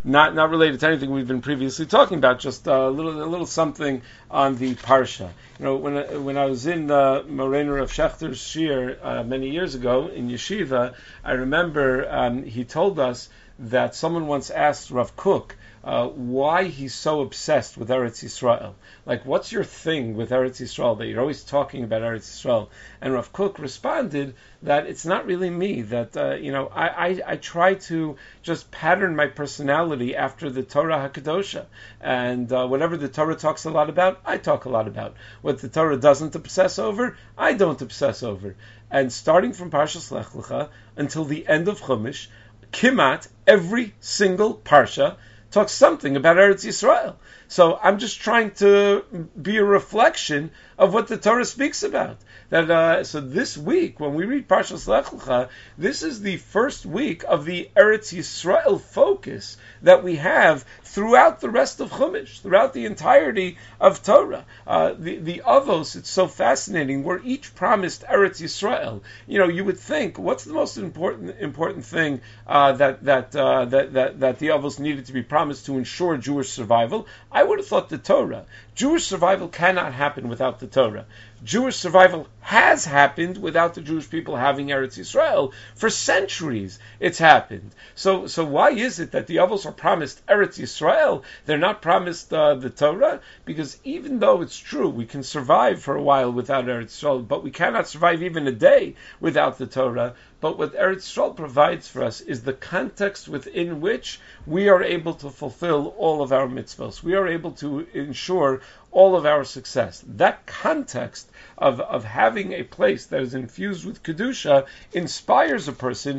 not related to anything we've been previously talking about, just a little something on the parsha. When I was in Morener of Schechter's shir many years ago in yeshiva, I remember he told us that someone once asked Rav Kook why he's so obsessed with Eretz Yisrael. Like, what's your thing with Eretz Yisrael, that you're always talking about Eretz Yisrael? And Rav Kook responded that it's not really me, that I try to just pattern my personality after the Torah HaKadosha. And whatever the Torah talks a lot about, I talk a lot about. What the Torah doesn't obsess over, I don't obsess over. And starting from Parshas Lech Lecha until the end of Chumash, Kimat, every single parsha, talks something about Eretz Yisrael. So I'm just trying to be a reflection of what the Torah speaks about. So this week, when we read Parshas Lech Lecha, this is the first week of the Eretz Yisrael focus that we have throughout the rest of Chumash, throughout the entirety of Torah. The Avos, it's so fascinating. We're each promised Eretz Yisrael. You would think, what's the most important thing that the Avos needed to be promised to ensure Jewish survival? I would have thought the Torah. Jewish survival cannot happen without the Torah. Jewish survival has happened without the Jewish people having Eretz Yisrael. For centuries, it's happened. So why is it that the Avos are promised Eretz Yisrael? They're not promised the Torah? Because even though it's true, we can survive for a while without Eretz Yisrael, but we cannot survive even a day without the Torah. But what Eretz Yisrael provides for us is the context within which we are able to fulfill all of our mitzvahs. We are able to ensure all of our success. That context of having a place that is infused with Kedusha inspires a person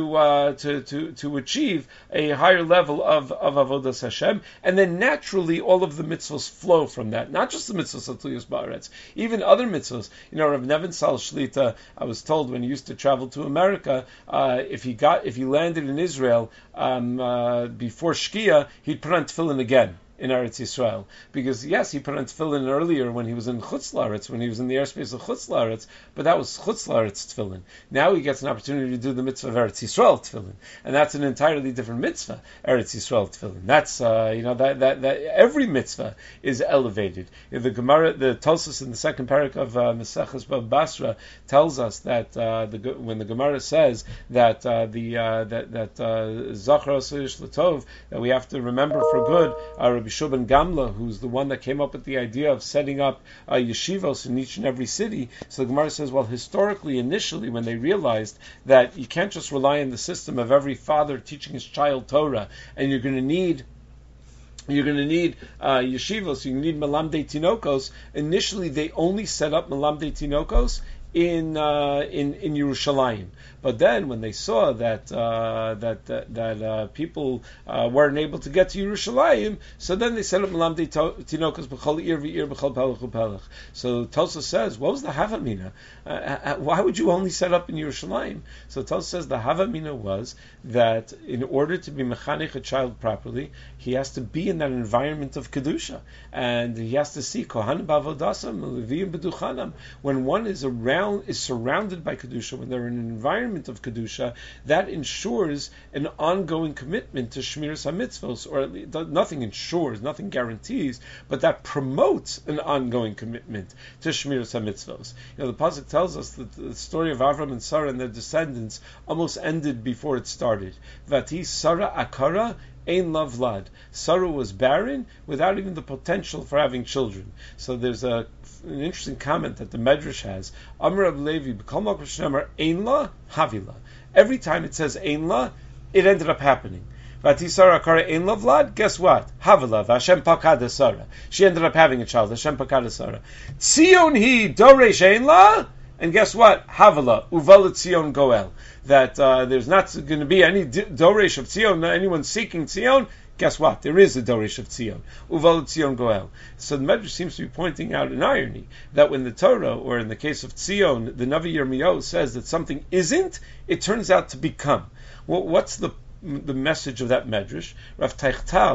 to achieve a higher level of Avodas Hashem, and then naturally all of the mitzvahs flow from that. Not just the mitzvahs of Tliyus Ba'aretz, even other mitzvahs. Rav Nevin Sal Shlita, I was told when he used to travel to America, if he landed in Israel before Shkia, he'd put on tefillin again in Eretz Yisrael. Because yes, he put on tefillin earlier when he was in Chutz La'aretz, when he was in the airspace of Chutz La'aretz, but that was Chutz La'aretz tefillin. Now he gets an opportunity to do the mitzvah of Eretz Yisrael tefillin, and that's an entirely different mitzvah, Eretz Yisrael tefillin. That's that every mitzvah is elevated. The Gemara, the Tosfos in the second parak of Maseches Bava Basra tells us that when the Gemara says that Zachar Asurish Latov, that we have to remember for good Rabbi Shulban Gamla, who's the one that came up with the idea of setting up yeshivos in each and every city. So the Gemara says, well, historically, initially, when they realized that you can't just rely on the system of every father teaching his child Torah, and you're going to need yeshivos, you need Melamdei Tinokos. Initially, they only set up Melamdei Tinokos in Yerushalayim. But then, when they saw that people weren't able to get to Yerushalayim, so then they set up Melamdei Tinokos b'chol ir v'ir b'chol pelech u'pelech. So Tosfos says, what was the Havamina? Why would you only set up in Yerushalayim? So Tosfos says the Havamina was that in order to be mechanech a child properly, he has to be in that environment of kedusha, and he has to see kohanim b'avodasam, leviyim b'duchanam. When one is surrounded by kedusha, when they're in an environment of kedusha, that ensures an ongoing commitment to shmiras hamitzvos, or at least, nothing ensures, nothing guarantees, but that promotes an ongoing commitment to shmiras hamitzvos. The pasuk tells us that the story of Avram and Sarah and their descendants almost ended before it started. Vati Sarah akara ein la vlad. Sarah was barren without even the potential for having children. So there's an interesting comment that the Medrash has. Amar Rab Levi, b'kol makom shenemar ein la havila. Every time it says ein la, it ended up happening. Vati Sarah akara ein la vlad. Guess what? Havila. Hashem pakad Sarah. She ended up having a child. Hashem pakad Sarah. Tzion hi doresh ein la. And guess what? Havala, Uvalet Tzion Goel. That there's not going to be any Doresh of Tzion, anyone seeking Tzion. Guess what? There is a Doresh of Tzion. Uvalet Tzion Goel. So the Medrash seems to be pointing out an irony, that when the Torah, or in the case of Tzion, the Navi Yirmiyahu says that something isn't, it turns out to become. What's the message of that medrash? Rav Teichtal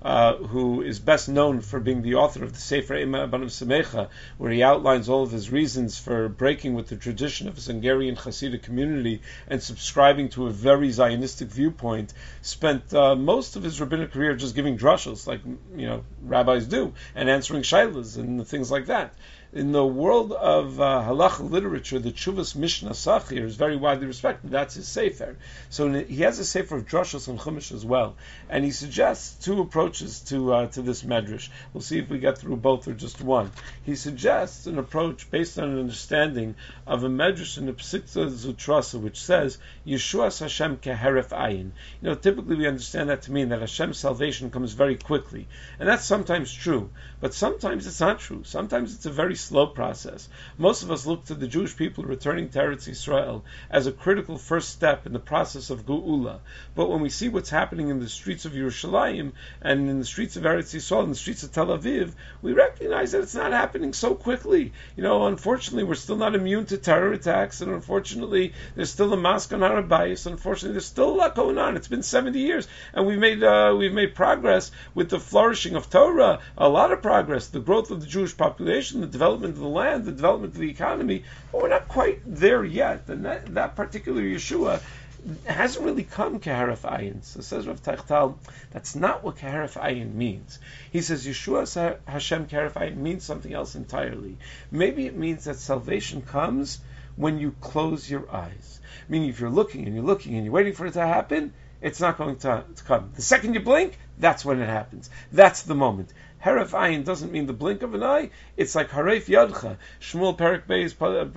who is best known for being the author of the Sefer Ema Abanim Samecha, where he outlines all of his reasons for breaking with the tradition of his Hungarian Hasidic community and subscribing to a very Zionistic viewpoint, spent most of his rabbinic career just giving drushos, like rabbis do, and answering shaylas and things like that. In the world of halacha literature, the Tshuvas Mishnah Sachir is very widely respected. That's his sefer. So he has a sefer of drushos and chumash as well, and he suggests two approaches to this medrash. We'll see if we get through both or just one. He suggests an approach based on an understanding of a medrash in the Psikta Zutrasa, which says Yeshuas Hashem keheref ayin. Typically we understand that to mean that Hashem's salvation comes very quickly, and that's sometimes true, but sometimes it's not true. Sometimes it's a very slow process. Most of us look to the Jewish people returning to Eretz Yisrael as a critical first step in the process of Geula. But when we see what's happening in the streets of Yerushalayim and in the streets of Eretz Yisrael and the streets of Tel Aviv, we recognize that it's not happening so quickly. Unfortunately, we're still not immune to terror attacks, and unfortunately, there's still a mosque on Har HaBayis. Unfortunately, there's still a lot going on. It's been 70 years, and we've made progress with the flourishing of Torah, a lot of progress, the growth of the Jewish population, the development of the land, the development of the economy, but we're not quite there yet. And that particular Yeshua hasn't really come keheref ayin. So says Rav Teichtal, that's not what keheref ayin means. He says Yeshua Hashem keheref ayin means something else entirely. Maybe it means that salvation comes when you close your eyes. Meaning if you're looking and you're looking and you're waiting for it to happen, it's not going to come. The second you blink, that's when it happens. That's the moment. Heref ayin doesn't mean the blink of an eye. It's like haref yadcha. Shmuel Beis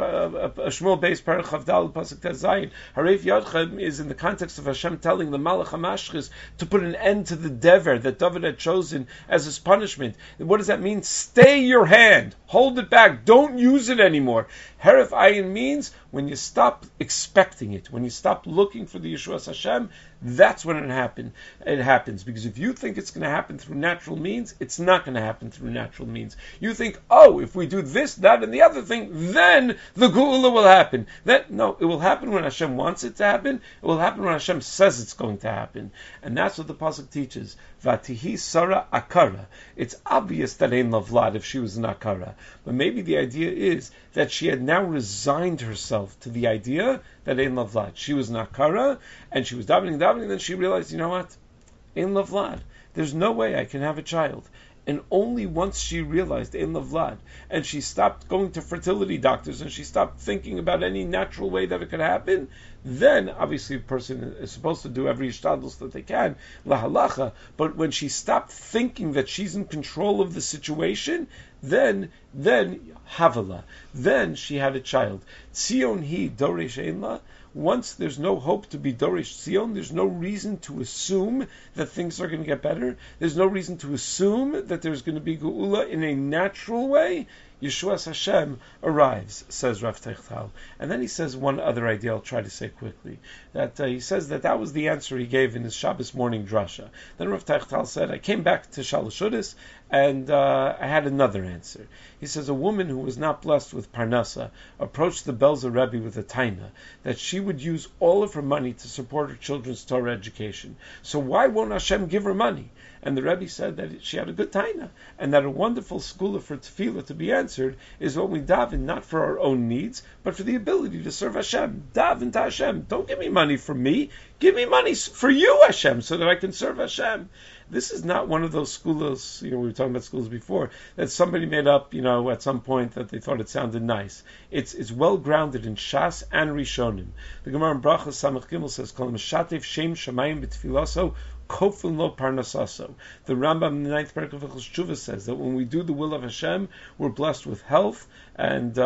Perek Chavdal Pasuk Tes Zayin. Haref yadcha is in the context of Hashem telling the Malach HaMashchis to put an end to the dever that David had chosen as his punishment. What does that mean? Stay your hand. Hold it back. Don't use it anymore. Heref ayin means when you stop expecting it, when you stop looking for the Yeshuas Hashem, that's when it happens. Because if you think it's going to happen through natural means, it's not going to happen through natural means. You think, if we do this, that, and the other thing, then the Geula will happen. No, it will happen when Hashem wants it to happen. It will happen when Hashem says it's going to happen. And that's what the Pasuk teaches. Vatihi Sarah Akara. It's obvious that Ein Lavlad if she was an Akara. But maybe the idea is that she had now resigned herself to the idea that Ein Lavlad. She was an Akara, and she was davening, and then she realized, you know what? Ein Lavlad. There's no way I can have a child. And only once she realized Ein Lavlad, and she stopped going to fertility doctors, and she stopped thinking about any natural way that it could happen, then obviously a person is supposed to do every ishtadlus that they can, lahalacha, but when she stopped thinking that she's in control of the situation, then havala, then she had a child. Tzion hi doresh ein la. Once there's no hope to be Dorish Tzion, there's no reason to assume that things are going to get better. There's no reason to assume that there's going to be Geula in a natural way. Yeshuas Hashem arrives, says Rav Teichtal. And then he says one other idea I'll try to say quickly. That he says that was the answer he gave in his Shabbos morning drasha. Then Rav Teichtal said, I came back to Shalashuddis and I had another answer. He says a woman who was not blessed with Parnasa approached the Belzer Rebbe with a taina that she would use all of her money to support her children's Torah education. So why won't Hashem give her money? And the Rebbe said that she had a good taina, and that a wonderful school for tefillah to be answered is when we daven not for our own needs, but for the ability to serve Hashem. Daven to Hashem. Don't give me money for me. Give me money for you, Hashem, so that I can serve Hashem. This is not one of those schools, we were talking about schools before, that somebody made up, at some point that they thought it sounded nice. It's well grounded in Shas and Rishonim. The Gemara in Brachas Samach Gimel says, Kol Meshatev Shem Shamayim B'Tfilaso Kofun Lo Parnasaso. The Rambam in the 9th Perek of Hilchos Tshuva says that when we do the will of Hashem, we're blessed with health and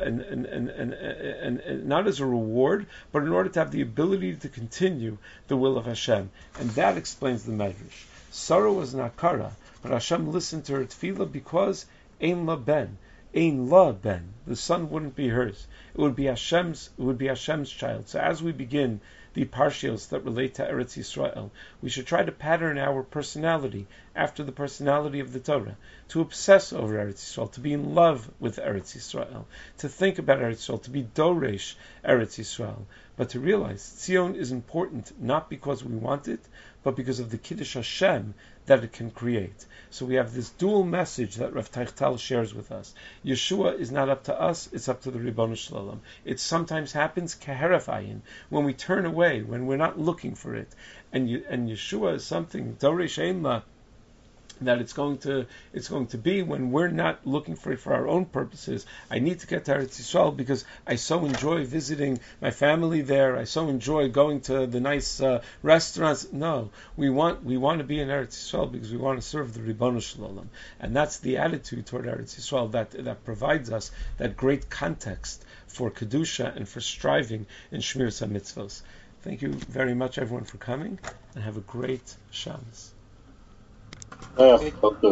not as a reward, but in order to have the ability to continue the will of Hashem. And that explains the Medrash. Sarah was an Akara, but Hashem listened to her tefillah because Ein La Ben. Ein La Ben. The son wouldn't be hers. It would be Hashem's child. So as we begin the parshios that relate to Eretz Yisrael, we should try to pattern our personality after the personality of the Torah, to obsess over Eretz Yisrael, to be in love with Eretz Yisrael, to think about Eretz Yisrael, to be Doresh Eretz Yisrael. but to realize Tzion is important not because we want it, but because of the Kiddush Hashem that it can create. So we have this dual message that Rav Teichtal shares with us. Yeshua is not up to us, it's up to the Ribono Shel Olam. It sometimes happens keheref ayin, when we turn away, when we're not looking for it. And Yeshua is something, Doresh Ein La, that it's going to be when we're not looking for it for our own purposes. I need to get to Eretz Yisrael because I so enjoy visiting my family there. I so enjoy going to the nice restaurants. No, we want to be in Eretz Yisrael because we want to serve the Ribono Shel Olam, and that's the attitude toward Eretz Yisrael that provides us that great context for kedusha and for striving in Shmiras HaMitzvos. Thank you very much, everyone, for coming, and have a great Shabbos.